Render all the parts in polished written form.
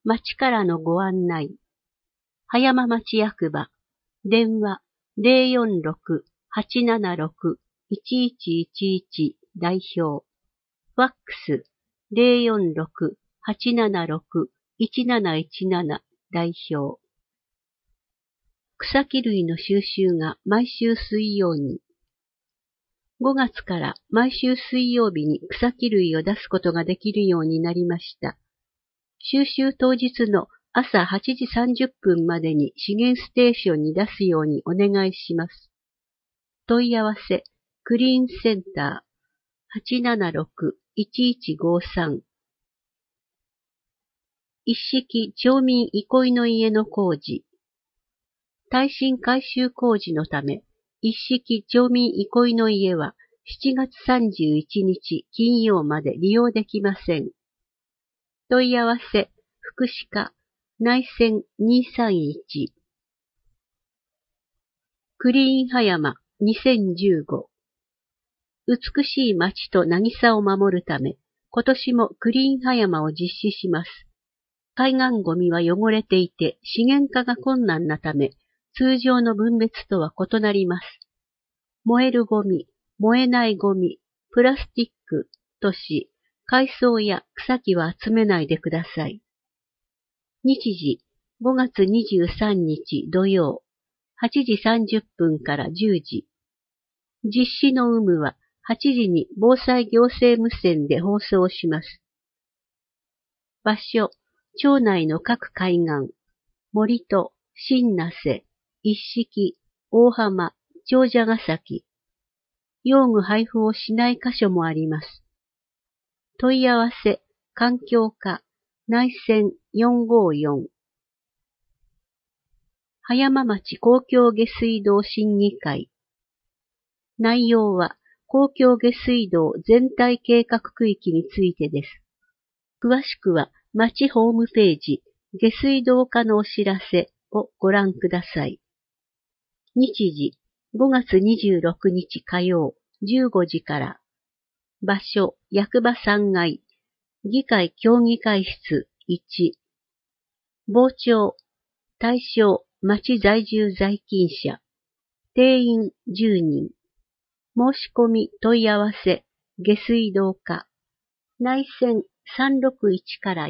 町からのご案内。葉山町役場。電話046-876-1111代表。ファックス046-876-1717代表。草木類の収集が毎週水曜に。5月から毎週水曜日に草木類を出すことができるようになりました。収集当日の朝8時30分までに資源ステーションに出すようにお願いします。問い合わせ、クリーンセンター 876-1153。一式町民憩いの家の工事。耐震改修工事のため、一式町民憩いの家は7月31日金曜まで利用できません。問い合わせ、福祉課、内線231。クリーン葉山2015。美しい街と渚を守るため、今年もクリーン葉山を実施します。海岸ゴミは汚れていて資源化が困難なため、通常の分別とは異なります。燃えるゴミ、燃えないゴミ、プラスチックとし、海藻や草木は集めないでください。日時、5月23日土曜、8時30分から10時。実施の有無は8時に防災行政無線で放送します。場所、町内の各海岸、森戸、新名瀬、一式、大浜、長者ヶ崎。用具配布をしない箇所もあります。問い合わせ、環境課、内線454。葉山町公共下水道審議会。内容は公共下水道全体計画区域についてです。詳しくは町ホームページ、下水道課のお知らせをご覧ください。日時、5月26日火曜、15時から。場所、役場3階。議会協議会室1。傍聴、対象、町在住在勤者。定員10人。申し込み問い合わせ、下水道課。内線361から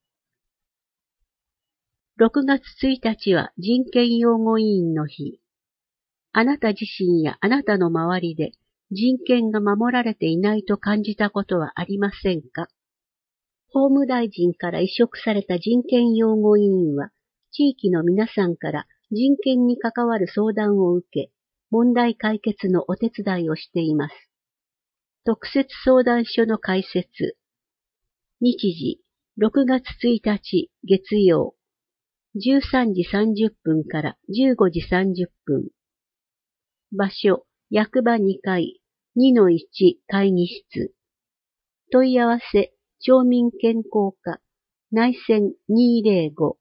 4。6月1日は人権擁護委員の日。あなた自身やあなたの周りで人権が守られていないと感じたことはありませんか？法務大臣から委嘱された人権擁護委員は、地域の皆さんから人権に関わる相談を受け、問題解決のお手伝いをしています。特設相談所の開設。日時、6月1日月曜、13時30分から15時30分。場所、役場2階、2-1会議室。問い合わせ、町民健康課、内線205。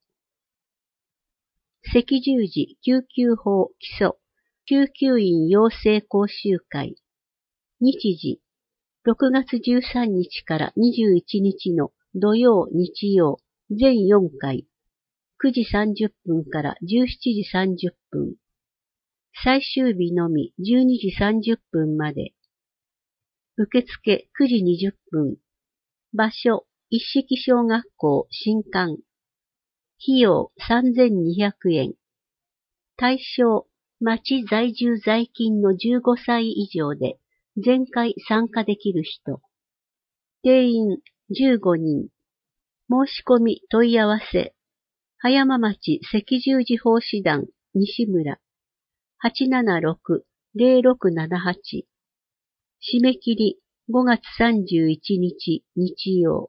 赤十字救急法基礎、救急員養成講習会。日時、6月13日から21日の土曜日曜、全4回。9時30分から17時30分。最終日のみ12時30分まで。受付9時20分。場所、一式小学校新館。費用3200円。対象、町在住在勤の15歳以上で、全会参加できる人。定員15人。申し込み問い合わせ。葉山町赤十字奉仕団西村。876-0678。締め切り5月31日日曜。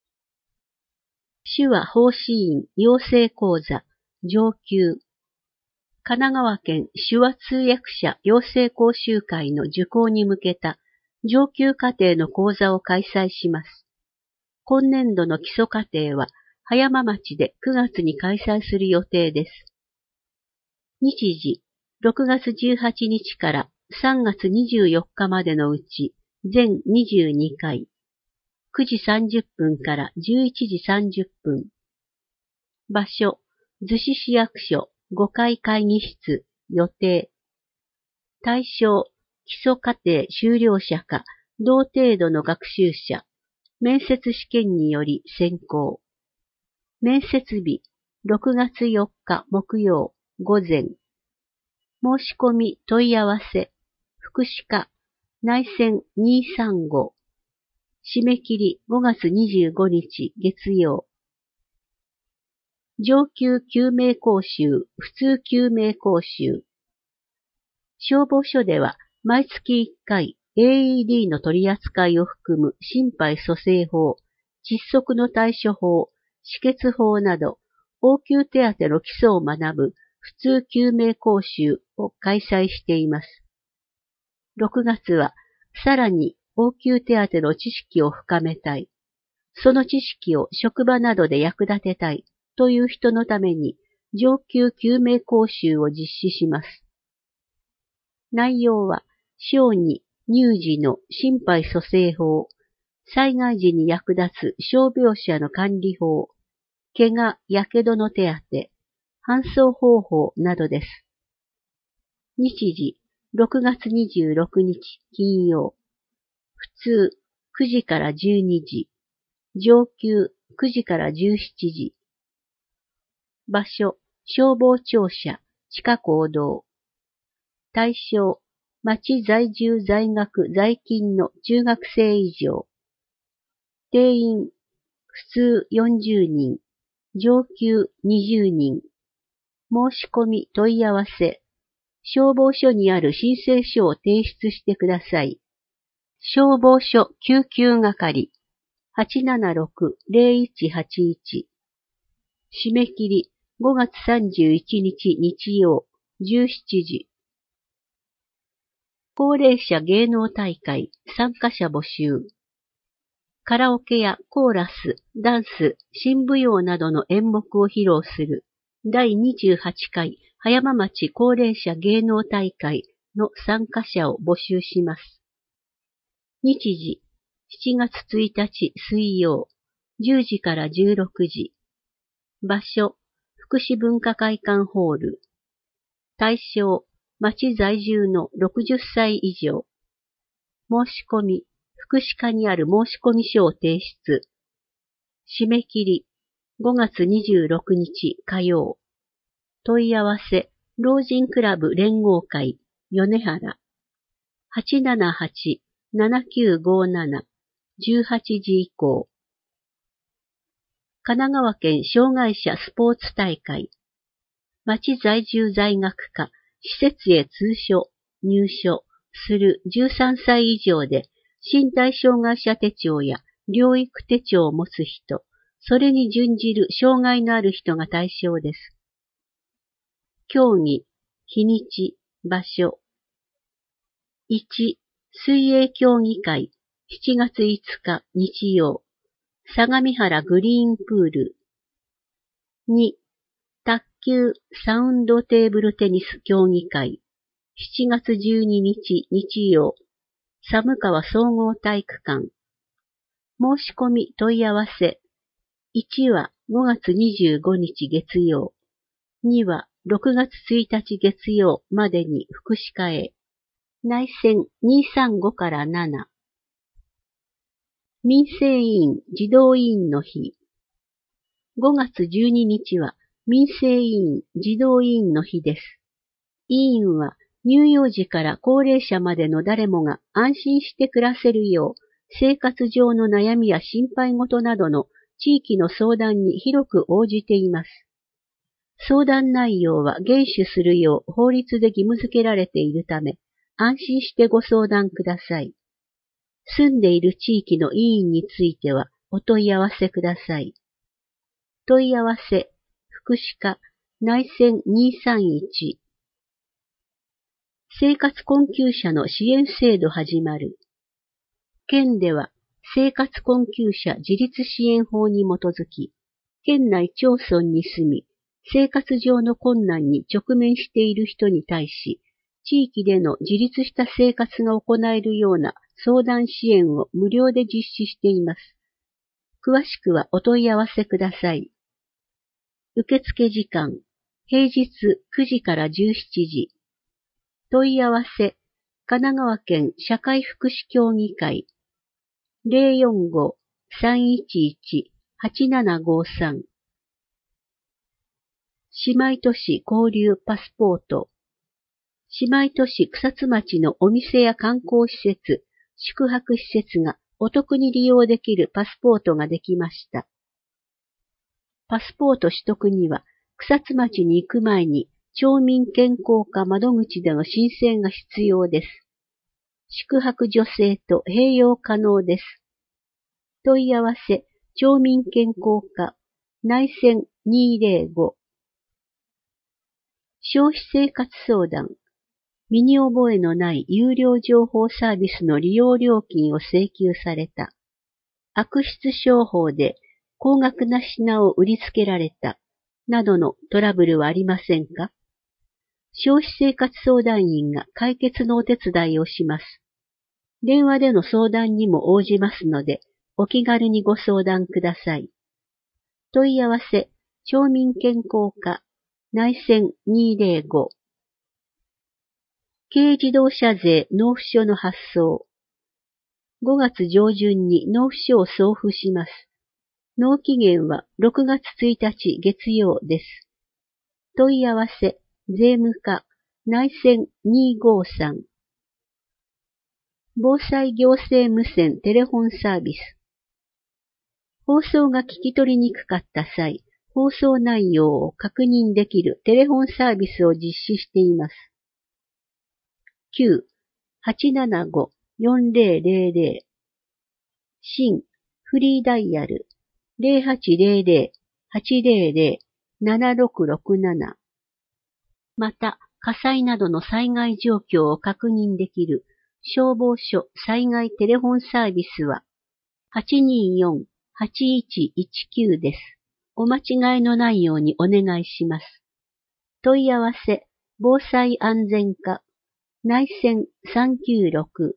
手話奉仕員養成講座上級。神奈川県手話通訳者養成講習会の受講に向けた上級課程の講座を開催します。今年度の基礎課程は葉山町で9月に開催する予定です。日時、6月18日から3月24日までのうち全22回。9時30分から11時30分。 場所、逗子市役所5階会議室、予定。対象、基礎課程修了者か、同程度の学習者。面接試験により選考。面接日、6月4日木曜、午前。申し込み問い合わせ、福祉課、内線235。締め切り5月25日月曜。上級救命講習、普通救命講習。消防署では毎月1回 AED の取り扱いを含む心肺蘇生法、窒息の対処法、止血法など応急手当の基礎を学ぶ普通救命講習を開催しています。6月はさらに応急手当の知識を深めたい。その知識を職場などで役立てたいという人のために上級救命講習を実施します。内容は小児、乳児の心肺蘇生法、災害時に役立つ傷病者の管理法、怪我、やけどの手当、搬送方法などです。日時、6月26日金曜。普通、9時から12時。上級、9時から17時。場所、消防庁舎、地下講堂。対象、町在住在学在勤の中学生以上。定員、普通40人、上級20人。申し込み問い合わせ。消防署にある申請書を提出してください。消防署救急係 876-0181。締め切り5月31日日曜17時。高齢者芸能大会参加者募集。カラオケやコーラス、ダンス、新舞踊などの演目を披露する第28回葉山町高齢者芸能大会の参加者を募集します。日時、7月1日水曜、10時から16時。場所、福祉文化会館ホール。対象、町在住の60歳以上。申し込み、福祉課にある申込書を提出。締め切り、5月26日火曜。問い合わせ、老人クラブ連合会、米原。878-7957、18時以降。神奈川県障害者スポーツ大会。町在住在学科、施設へ通所、入所する13歳以上で、身体障害者手帳や療育手帳を持つ人、それに準じる障害のある人が対象です。競技、日にち、場所。1、水泳競技会、7月5日日曜、相模原グリーンプール。2、卓球サウンドテーブルテニス競技会、7月12日日曜、寒川総合体育館。申し込み問い合わせ。1は5月25日月曜。2は6月1日月曜までに福祉課へ。内線235から7。民生委員児童委員の日。5月12日は民生委員児童委員の日です。委員は乳幼児から高齢者までの誰もが安心して暮らせるよう、生活上の悩みや心配事などの地域の相談に広く応じています。相談内容は厳守するよう法律で義務付けられているため、安心してご相談ください。住んでいる地域の委員についてはお問い合わせください。問い合わせ、福祉課、内線231。生活困窮者の支援制度始まる。県では生活困窮者自立支援法に基づき、県内町村に住み、生活上の困難に直面している人に対し、地域での自立した生活が行えるような相談支援を無料で実施しています。詳しくはお問い合わせください。 受付時間、平日9時から17時。問い合わせ、神奈川県社会福祉協議会 045-311-8753 姉妹都市交流パスポート。姉妹都市草津町のお店や観光施設、宿泊施設がお得に利用できるパスポートができました。パスポート取得には草津町に行く前に町民健康課窓口での申請が必要です。宿泊助成と併用可能です。問い合わせ、町民健康課内線205。消費生活相談。身に覚えのない有料情報サービスの利用料金を請求された。悪質商法で高額な品を売りつけられた。などのトラブルはありませんか？消費生活相談員が解決のお手伝いをします。電話での相談にも応じますので、お気軽にご相談ください。問い合わせ、町民健康課内線205。軽自動車税納付書の発送。5月上旬に納付書を送付します。納期限は6月1日月曜です。問い合わせ、税務課内線253。防災行政無線テレフォンサービス。放送が聞き取りにくかった際、放送内容を確認できるテレフォンサービスを実施しています。9-875-4000 新フリーダイヤル 0800-800-7667 また火災などの災害状況を確認できる消防署災害テレフォンサービスは 824-8119 です。お間違いのないようにお願いします。問い合わせ防災安全課内線396。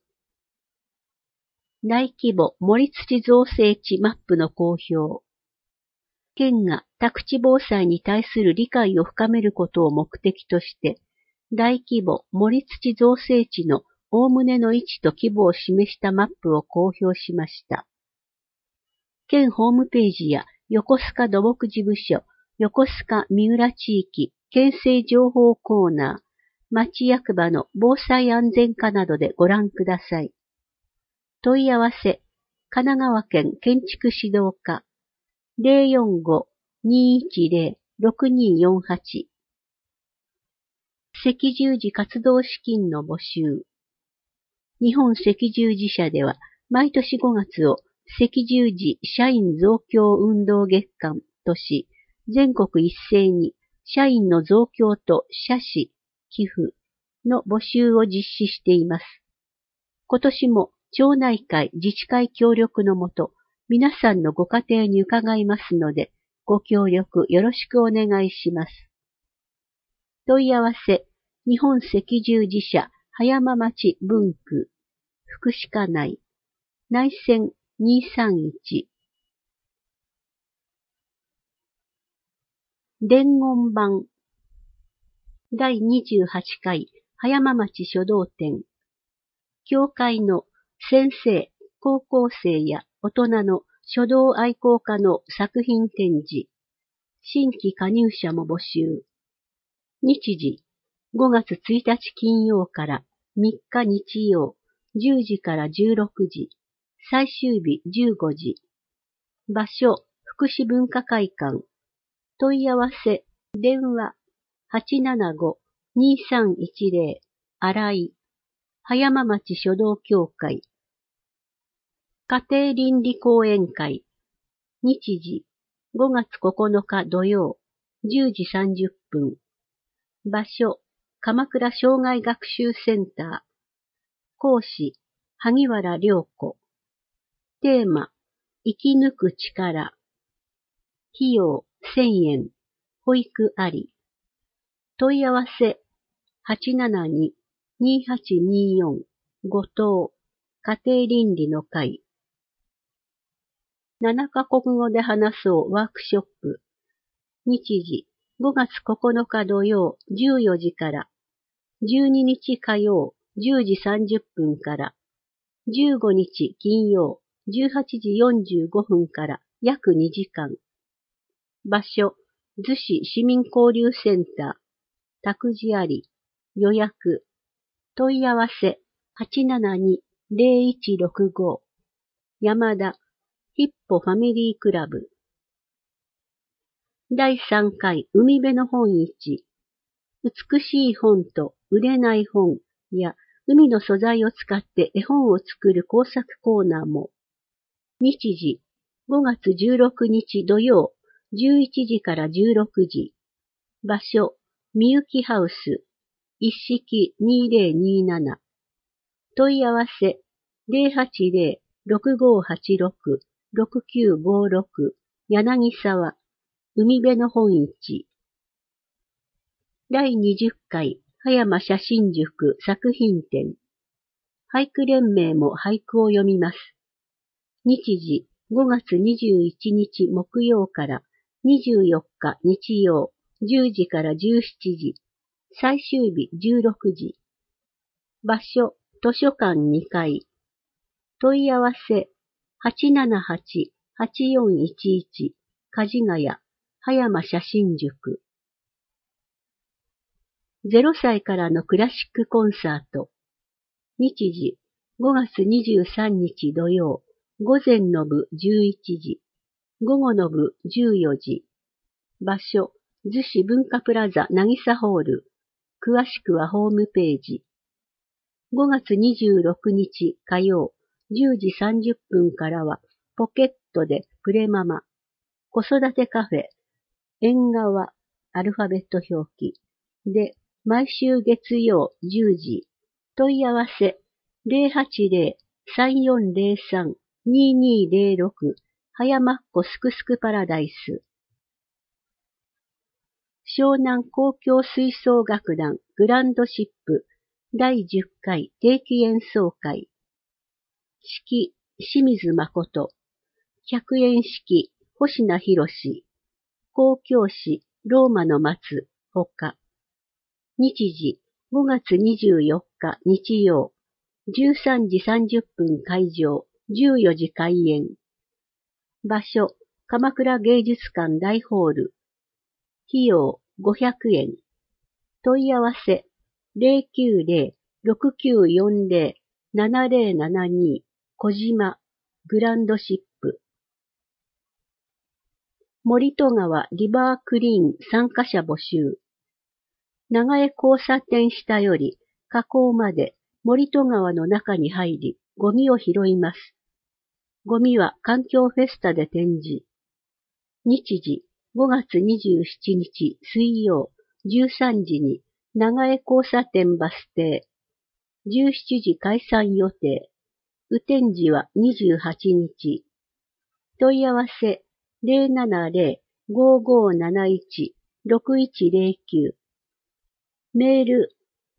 大規模盛土造成地マップの公表。県が宅地防災に対する理解を深めることを目的として、大規模盛土造成地のおおむねの位置と規模を示したマップを公表しました。県ホームページや横須賀土木事務所、横須賀三浦地域県政情報コーナー、町役場の防災安全課などでご覧ください。問い合わせ、神奈川県建築指導課 045-210-6248 赤十字活動資金の募集。日本赤十字社では毎年5月を赤十字社員増強運動月間とし、全国一斉に社員の増強と社史、寄付の募集を実施しています。今年も町内会自治会協力のもと、皆さんのご家庭に伺いますので、ご協力よろしくお願いします。問い合わせ、日本赤十字社葉山町分区、福祉課内、内線231。伝言版第28回葉山町書道展。教会の先生、高校生や大人の書道愛好家の作品展示。新規加入者も募集。日時、5月1日金曜から3日日曜、10時から16時。最終日15時。場所、福祉文化会館。問い合わせ、電話、875-2310、新井。葉山町書道協会。家庭倫理講演会。日時、5月9日土曜、10時30分。場所、鎌倉障害学習センター。講師、萩原良子。テーマ、生き抜く力。費用、1000円。保育あり。問い合わせ、872-2824、後藤、家庭倫理の会。7カ国語で話そうワークショップ。 日時、5月9日土曜14時から、12日火曜10時30分から、15日金曜18時45分から約2時間。場所、逗子市民交流センター、託児あり、予約、問い合わせ872-0165、山田、ヒッポファミリークラブ。第3回海辺の本市。美しい本と売れない本や海の素材を使って絵本を作る工作コーナーも。日時、5月16日土曜、11時から16時。場所、みゆきハウス、一式2027。問い合わせ、080-6586-6956、柳沢、海辺の本市。第20回葉山写真塾作品展。俳句連盟も俳句を読みます。日時5月21日木曜から24日日曜10時から17時。最終日16時。場所図書館2階。問い合わせ878-8411梶ヶ谷葉山写真塾。0歳からのクラシックコンサート。日時5月23日土曜、午前の部11時、午後の部14時。場所、逗子文化プラザ渚ホール。詳しくはホームページ。5月26日火曜、10時30分からは、ポケットでプレママ。子育てカフェ、縁側、アルファベット表記。で、毎週月曜10時。問い合わせ、080-3403-2206 葉山っ子すくすくパラダイス。湘南交響吹奏楽団グランドシップ第10回定期演奏会。指揮、清水誠。客演指揮、星名博士。交響詩、ローマの松、ほか。日時、5月24日日曜。13時30分会場、14時開演。場所、鎌倉芸術館大ホール。費用500円。問い合わせ090-6940-7072小島グランドシップ。森戸川リバークリーン参加者募集。長江交差点下より河口まで森戸川の中に入りゴミを拾います。ゴミは環境フェスタで展示。日時5月27日水曜13時に長江交差点バス停。17時開催予定。雨天時は28日。問い合わせ070-5571-6109。メール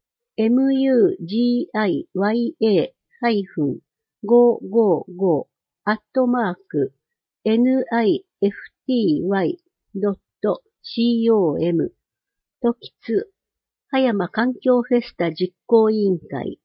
mugia-555@nifty.com。時津葉山環境フェスタ実行委員会。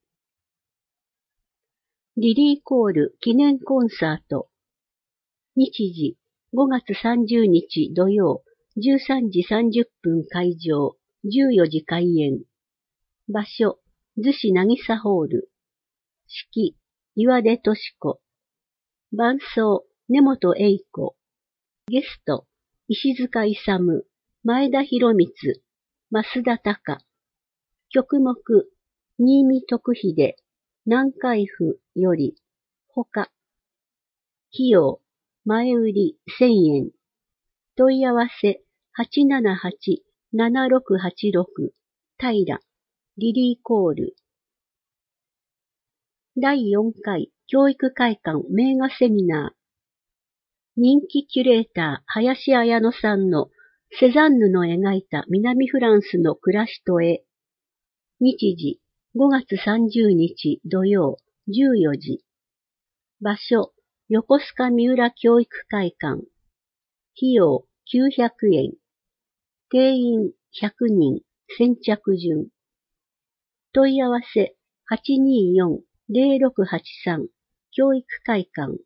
リリーコール記念コンサート。日時5月30日土曜13時30分会場14時開演。場所逗子渚ホール。指揮岩出敏子。伴奏根本栄子。ゲスト石塚勇、前田博光、増田隆。曲目新見徳秀、南海府より、ほか。費用前売り1000円。問い合わせ878-7686平リリーコール。第4回教育会館名画セミナー。人気キュレーター林彩乃さんのセザンヌの描いた南フランスの暮らしと絵。日時5月30日土曜14時。場所横須賀三浦教育会館。費用900円。 定員100人、先着順。問い合わせ824-0683、教育会館。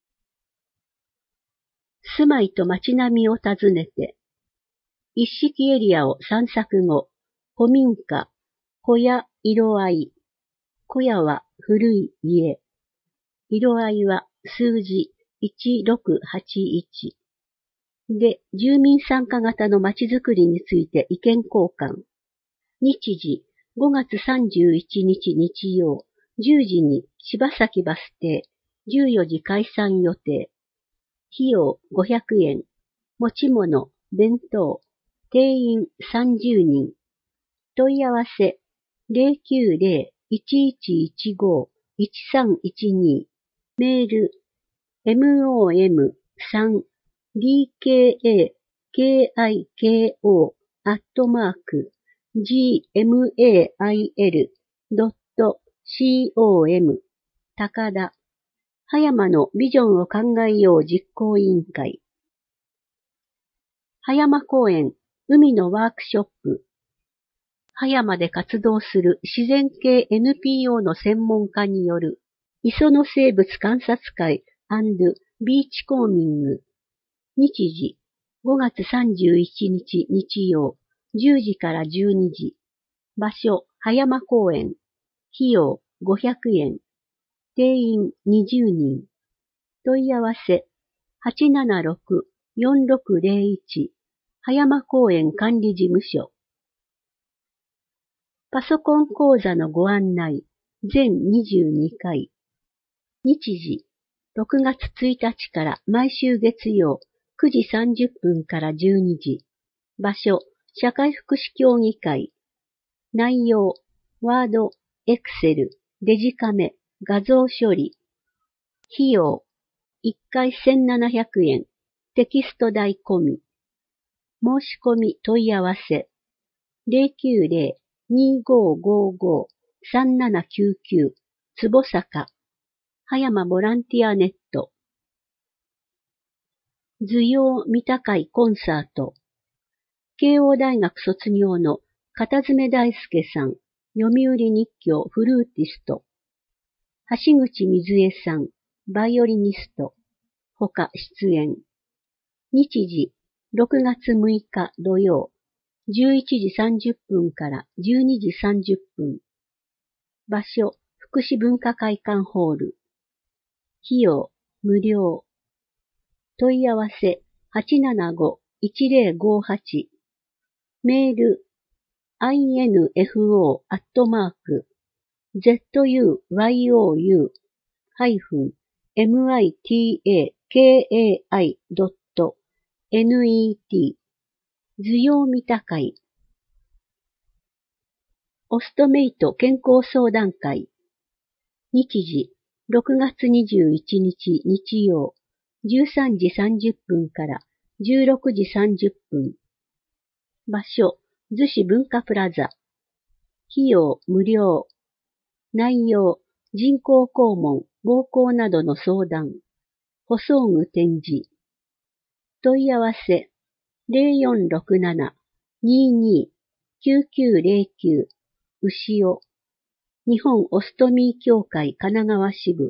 住まいと街並みを訪ねて、一式エリアを散策後、古民家、小屋色合い。小屋は古い家。色合いは数字1681。で、住民参加型の街づくりについて意見交換。日時5月31日日曜、10時に柴崎バス停、14時開山予定。費用500円。持ち物、弁当。定員30人。問い合わせ090-1115-1312。メール mom3dkako@gmail.com 高田。葉山のビジョンを考えよう実行委員会。葉山公園海のワークショップ。葉山で活動する自然系 NPO の専門家による磯の生物観察会&ビーチコーミング。日時5月31日日曜10時から12時。場所葉山公園。費用500円。定員20人。問い合わせ876-4601葉山公園管理事務所。パソコン講座のご案内全22回。日時6月1日から毎週月曜9時30分から12時。場所社会福祉協議会。内容ワード、エクセル、デジカメ、画像処理。費用1回1700円。テキスト代込み。申し込み問い合わせ090-2555-3799坪坂葉山ボランティアネット。図用見た会コンサート。慶応大学卒業の片爪大輔さん、読売日教フルーティスト。橋口水江さん、バイオリニスト。他出演。日時6月6日土曜、11時30分から12時30分。場所、福祉文化会館ホール。費用、無料。問い合わせ、875-1058。メール、info@zuyou-mitaki.net 図用見た会。オストメイト健康相談会。日時、6月21日日曜、13時30分から16時30分。場所、逗子文化プラザ。費用無料。内容、人工肛門、膀胱などの相談。補装具展示。問い合わせ、0467-22-9909牛尾。日本オストミー協会神奈川支部。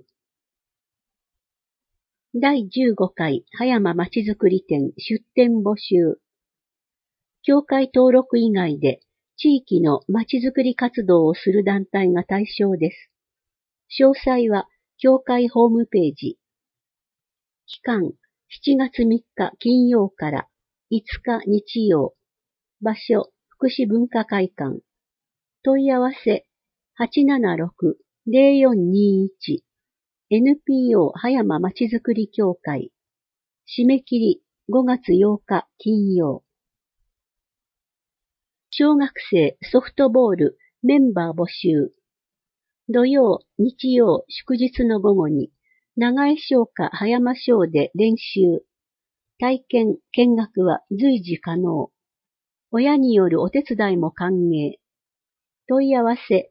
第15回葉山まちづくり展出展募集。協会登録以外で地域のまちづくり活動をする団体が対象です。詳細は協会ホームページ。期間7月3日金曜から5日日曜。場所福祉文化会館。問い合わせ876-0421 NPO 葉山まちづくり協会。締め切り5月8日金曜。小学生ソフトボールメンバー募集。土曜、日曜、祝日の午後に長江商家葉山商で練習。体験、見学は随時可能。親によるお手伝いも歓迎。問い合わせ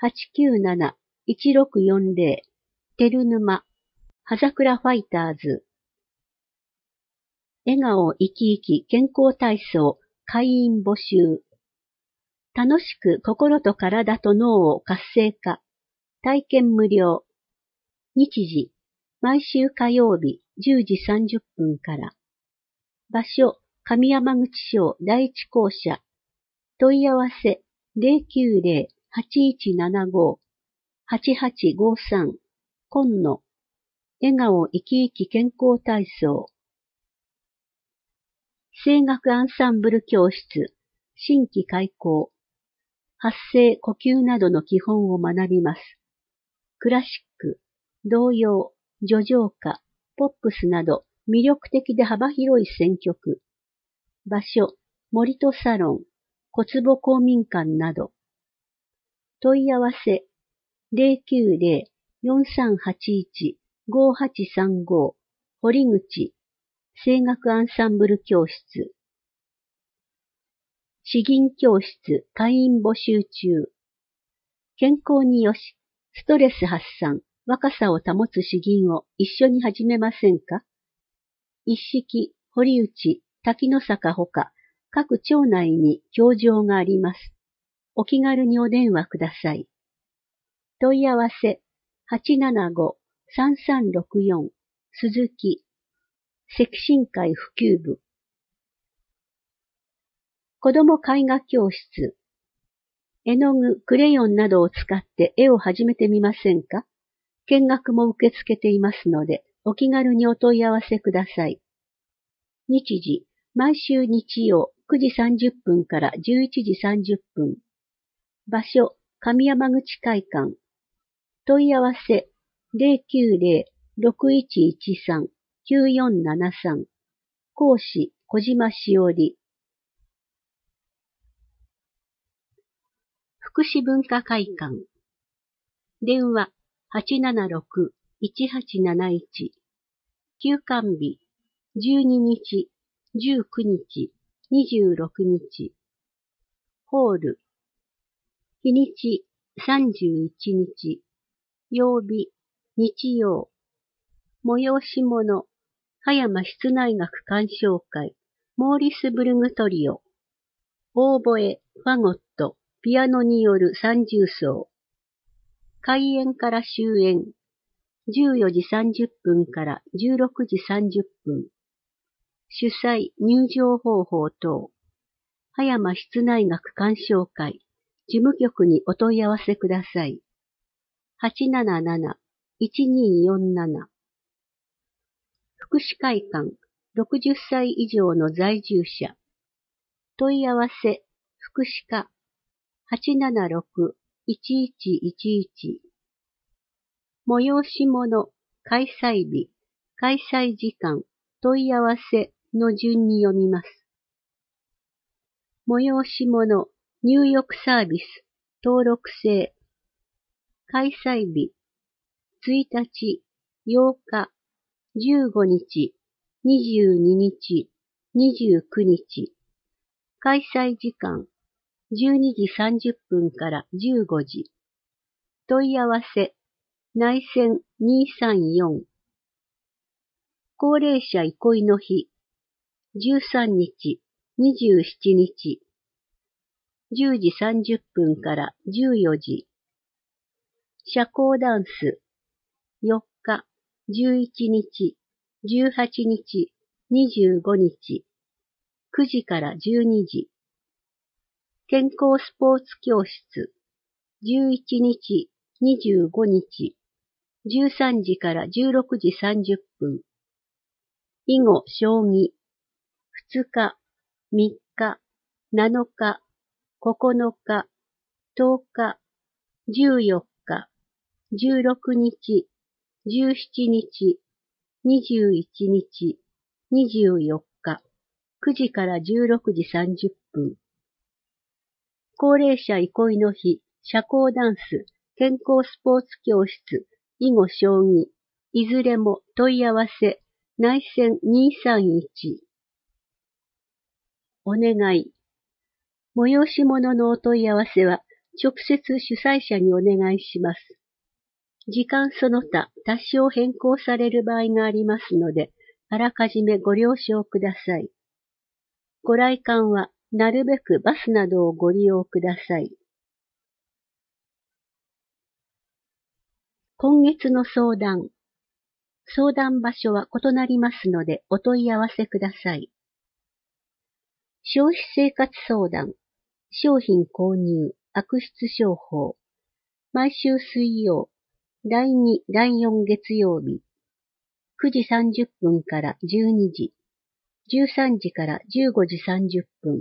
897-1640てるぬま葉桜ファイターズ。笑顔生き生き健康体操会員募集。楽しく心と体と脳を活性化。体験無料。日時、毎週火曜日10時30分から。場所、上山口町第一校舎。問い合わせ、090-8175-8853。今野。笑顔生き生き健康体操。声楽アンサンブル教室。新規開講。発声、呼吸などの基本を学びます。クラシック、童謡、叙情歌、ポップスなど魅力的で幅広い選曲。場所、森戸サロン、小坪公民館など。問い合わせ、090-4381-5835、堀口、声楽アンサンブル教室。詩吟教室会員募集中。健康によし、ストレス発散、若さを保つ詩吟を一緒に始めませんか？一式、堀内、滝の坂ほか、各町内に教場があります。お気軽にお電話ください。問い合わせ、875-3364、鈴木、積神会普及部。子供絵画教室。絵の具、クレヨンなどを使って絵を始めてみませんか？見学も受け付けていますので、お気軽にお問い合わせください。日時、毎週日曜9時30分から11時30分。場所、上山口会館。問い合わせ、090-6113-9473。講師、小島しおり。福祉文化会館。電話、876-1871。休館日、12日、19日、26日。ホール。日にち、31日。曜日、日曜。催し物、葉山室内楽鑑賞会、モーリスブルグトリオ。オーボエ、ファゴット、ピアノによる三重奏。開演から終演。14時30分から16時30分。主催、入場方法等。葉山室内楽鑑賞会、事務局にお問い合わせください。877-1247。福祉会館、60歳以上の在住者。問い合わせ、福祉課、876-1111。催し物、開催日、開催時間、問い合わせの順に読みます。催し物、入浴サービス、登録制。開催日、1日、8日、15日、22日、29日。開催時間、12時30分から15時。問い合わせ、内線234。高齢者憩いの日、13日、27日。10時30分から14時。社交ダンス、4日、11日、18日、25日。9時から12時。健康スポーツ教室、11日、25日。13時から16時30分。囲碁将棋、2日、3日、7日、9日、10日、14日、16日、17日、21日、24日、9時から16時30分。高齢者憩いの日、社交ダンス、健康スポーツ教室、囲碁将棋、いずれも問い合わせ、内線231。お願い。催し物のお問い合わせは、直接主催者にお願いします。時間その他、多少変更される場合がありますので、あらかじめご了承ください。ご来館はなるべくバスなどをご利用ください。今月の相談場所は異なりますのでお問い合わせください。消費生活相談、商品購入、悪質商法、毎週水曜、第2、第4月曜日、9時30分から12時、13時から15時30分。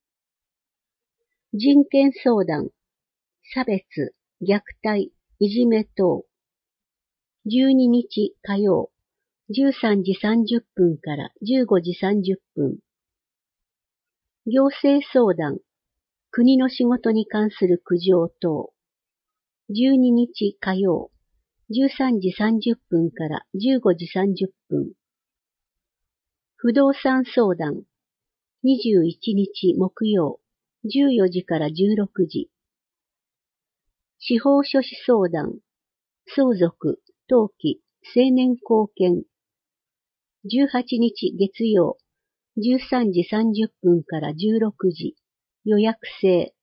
人権相談、差別、虐待、いじめ等。12日火曜、13時30分から15時30分。行政相談、国の仕事に関する苦情等。12日火曜、13時30分から15時30分。不動産相談、21日木曜、14時から16時。司法書士相談、相続、登記、成年後見。18日月曜、13時30分から16時。予約制。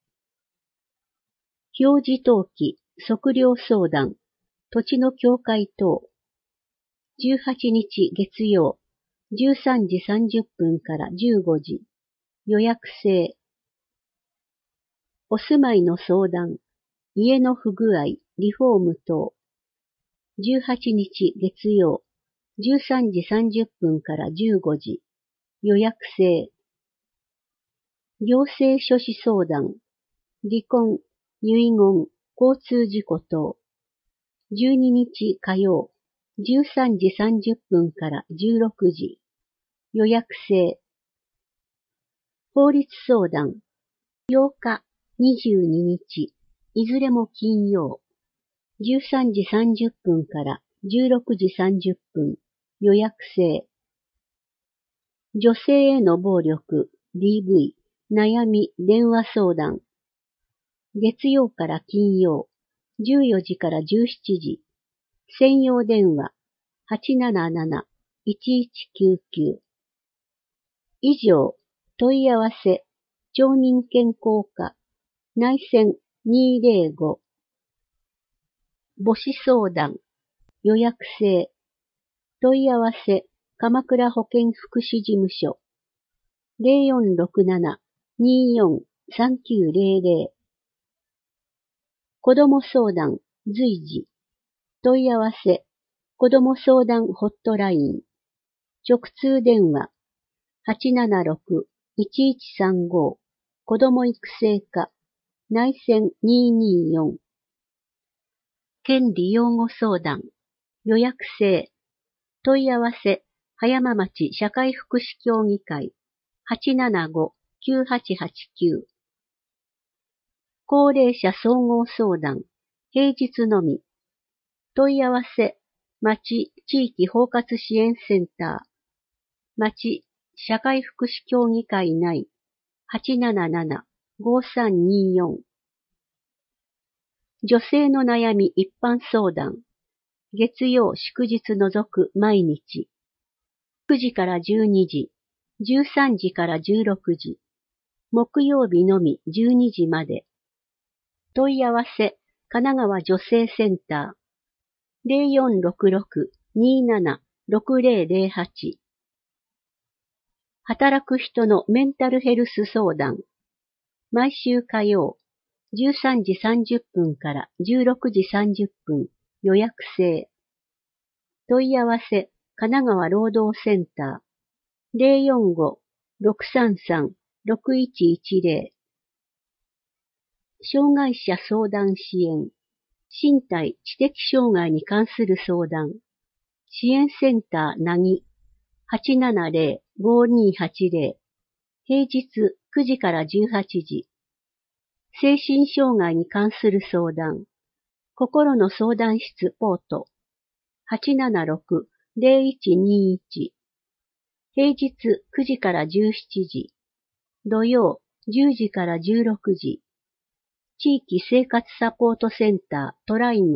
表示登記、測量相談、土地の境界等。18日月曜、13時30分から15時。予約制。お住まいの相談、家の不具合、リフォーム等。18日月曜、13時30分から15時。予約制。行政書士相談、離婚、遺言、交通事故等。12日火曜、13時30分から16時。予約制。法律相談、8日、22日、いずれも金曜。13時30分から16時30分。予約制。女性への暴力、DV、悩み、電話相談。月曜から金曜、14時から17時。専用電話、877-1199。以上、問い合わせ、町民健康課、内線205。母子相談、予約制。問い合わせ、鎌倉保健福祉事務所。0467-243900。子ども相談、随時。問い合わせ、子ども相談ホットライン。直通電話、876-1135。子ども育成課、内線224。権利擁護相談、予約制。問い合わせ、葉山町社会福祉協議会、875-9889。高齢者総合相談、平日のみ。問い合わせ、町地域包括支援センター、町社会福祉協議会内、877-5324。女性の悩み一般相談、月曜祝日除く毎日。9時から12時、13時から16時。木曜日のみ12時まで。問い合わせ、神奈川女性センター、0466-27-6008。働く人のメンタルヘルス相談。毎週火曜、13時30分から16時30分。予約制。問い合わせ、神奈川労働センター、045-633-6110。障害者相談支援。身体・知的障害に関する相談。支援センターなぎ。870-5280。平日9時から18時。精神障害に関する相談。心の相談室ポート。876-0121。平日9時から17時。土曜10時から16時。地域生活サポートセンタートライ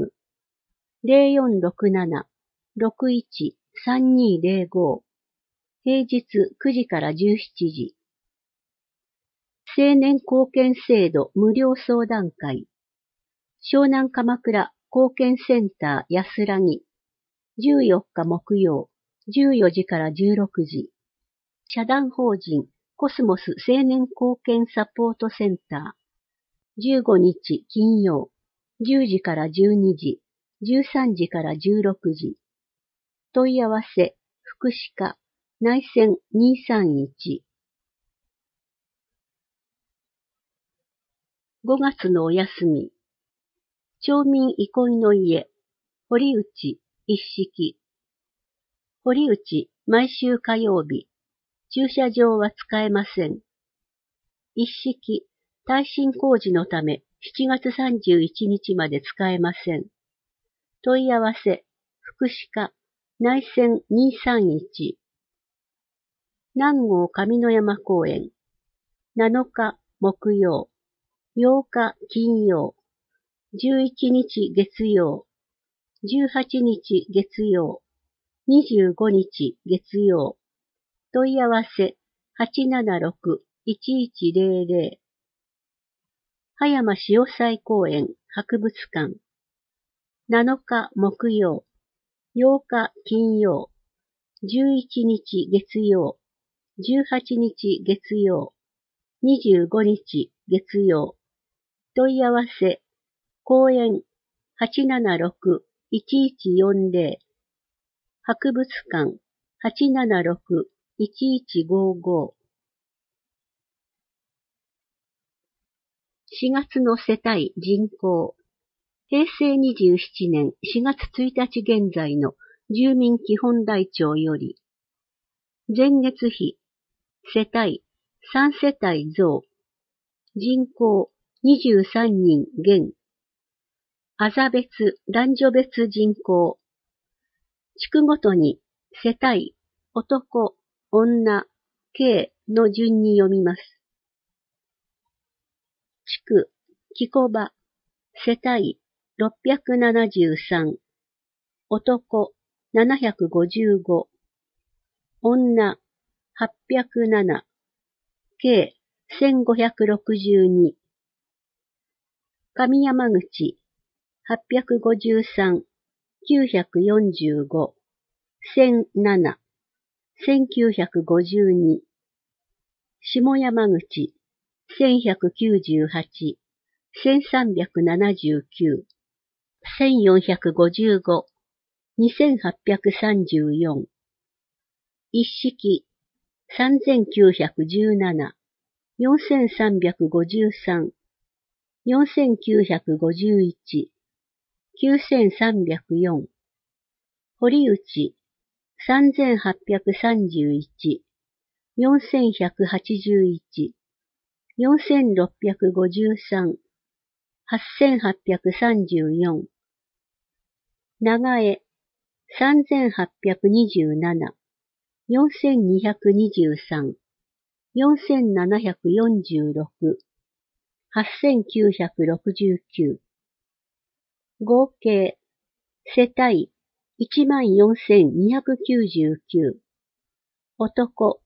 ム。0467-61-3205。平日9時から17時。 青年貢献制度無料相談会。湘南鎌倉貢献センター安らぎ。14日木曜、14時から16時。社団法人コスモス青年貢献サポートセンター。15日金曜、10時から12時、13時から16時。問い合わせ、福祉課、内線231。5月のお休み。町民憩いの家、堀内、一式。堀内、毎週火曜日。駐車場は使えません。一式、耐震工事のため7月31日まで使えません。問い合わせ、福祉課、内線231。南郷上野山公園。7日木曜、8日金曜、11日月曜、18日月曜、25日月曜。問い合わせ 876-1100。葉山潮祭公園博物館。7日木曜、8日金曜、11日月曜、18日月曜、25日月曜。問い合わせ、公園 876-1140。博物館 876-1155。4月の世帯人口。平成27年4月1日現在の住民基本台帳より、前月比、世帯3世帯増、人口23人減、あざ別、男女別人口、地区ごとに世帯、男、女、計の順に読みます。地区、木古場、世帯673、男755、女807、計1562。上山口853、945、1007、1952。下山口1198、1379、1455、2834。一式3917、4353、4951、9304。堀内3831、4181、4653、8834。長江3827、4223、4746、8969。合計、世帯14299、男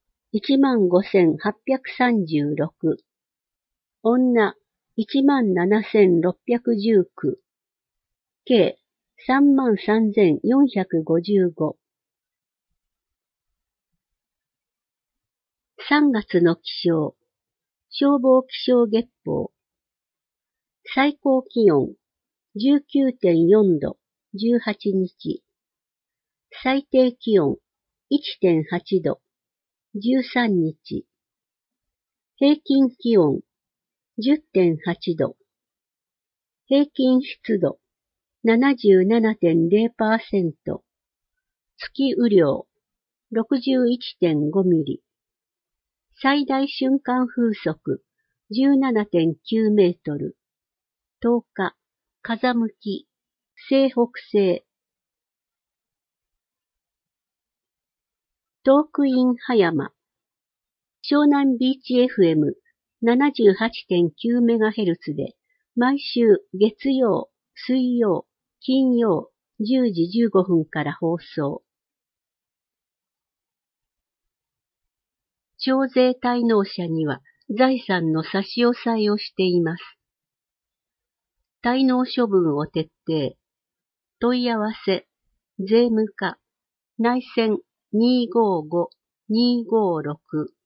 15836、女17619、計33455。3月の気象。消防気象月報。最高気温 19.4 度、18日。最低気温 1.8 度、13日。平均気温 10.8 度。平均湿度 77.0%。月雨量 61.5 ミリ。最大瞬間風速 17.9 メートル。10日、風向き、西北西。トークイン葉山。湘南ビーチ FM78.9MHz で、毎週月曜、水曜、金曜、10時15分から放送。徴税滞納者には、 財産の差し押さえをしています。滞納処分を徹底。問い合わせ、税務課、内線255-256。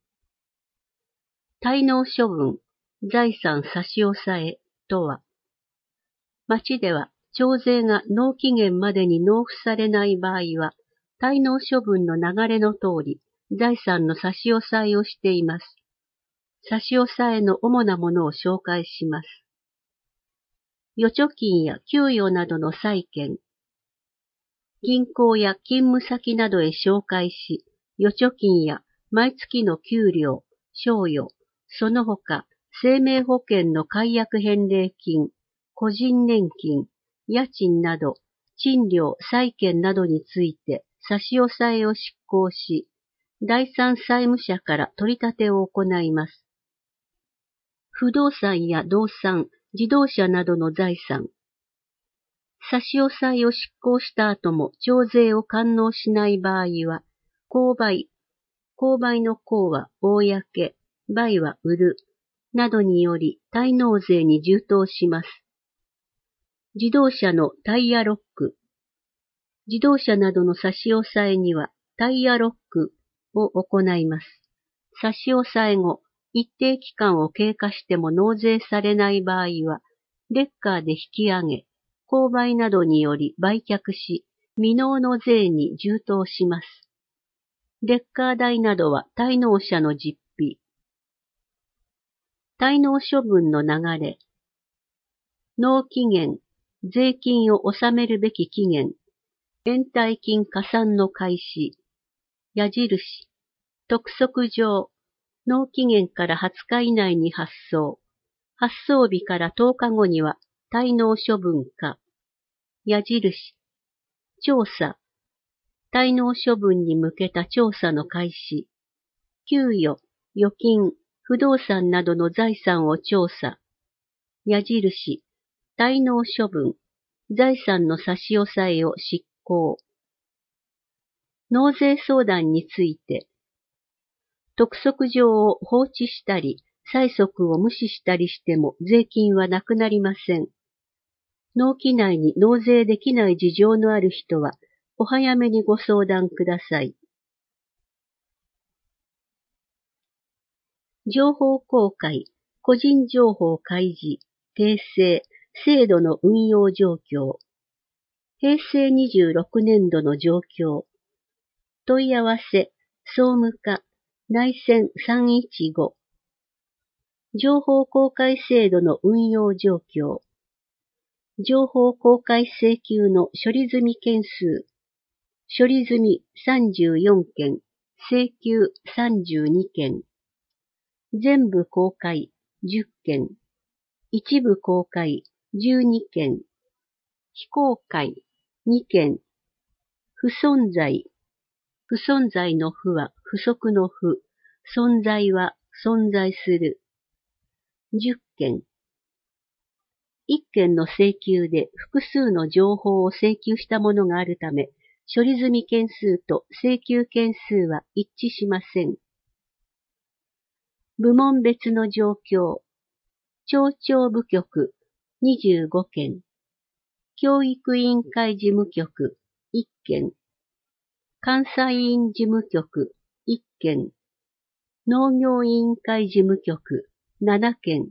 滞納処分、財産差し押さえとは、町では徴税が納期限までに納付されない場合は、滞納処分の流れの通り、財産の差し押さえをしています。差し押さえの主なものを紹介します。預貯金や給与などの債権、銀行や勤務先などへ紹介し、預貯金や毎月の給料、賞与、その他、生命保険の解約返礼金、個人年金、家賃など、賃料、債権などについて差し押さえを執行し、第三債務者から取り立てを行います。不動産や動産、自動車などの財産、差し押さえを執行した後も徴税を完納しない場合は、購買の購は公、売は売る、などにより滞納税に充当します。自動車のタイヤロック、自動車などの差し押さえにはタイヤロックを行います。差し押さえ後、一定期間を経過しても納税されない場合は、レッカーで引き上げ、購買などにより売却し、未納の税に充当します。レッカー代などは滞納者の実費。滞納処分の流れ。納期限、税金を納めるべき期限、延滞金加算の開始、矢印、督促状、納期限から20日以内に発送、発送日から10日後には滞納処分か、矢印、調査、滞納処分に向けた調査の開始、給与、預金、不動産などの財産を調査、矢印、滞納処分、財産の差し押さえを執行。納税相談について、督促状を放置したり、催促を無視したりしても税金はなくなりません。納期内に納税できない事情のある人は、お早めにご相談ください。情報公開、個人情報開示、訂正、制度の運用状況。平成26年度の状況。問い合わせ、総務課、内線315。情報公開制度の運用状況。情報公開請求の処理済み件数。処理済み34件、請求32件。全部公開10件。一部公開12件。非公開2件。不存在。不存在の不は不足の不。存在は存在する。10件。1件の請求で複数の情報を請求したものがあるため、処理済み件数と請求件数は一致しません。部門別の状況。町長部局25件。教育委員会事務局1件。監査委員事務局1件。農業委員会事務局7件。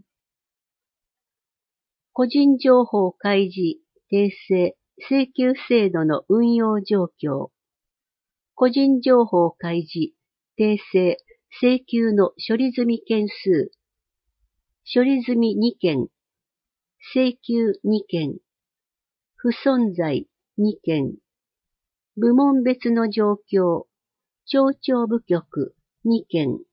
個人情報開示、訂正、請求制度の運用状況。個人情報開示、訂正、請求の処理済み件数。処理済み2件。請求2件。不存在2件。部門別の状況。町長部局2件。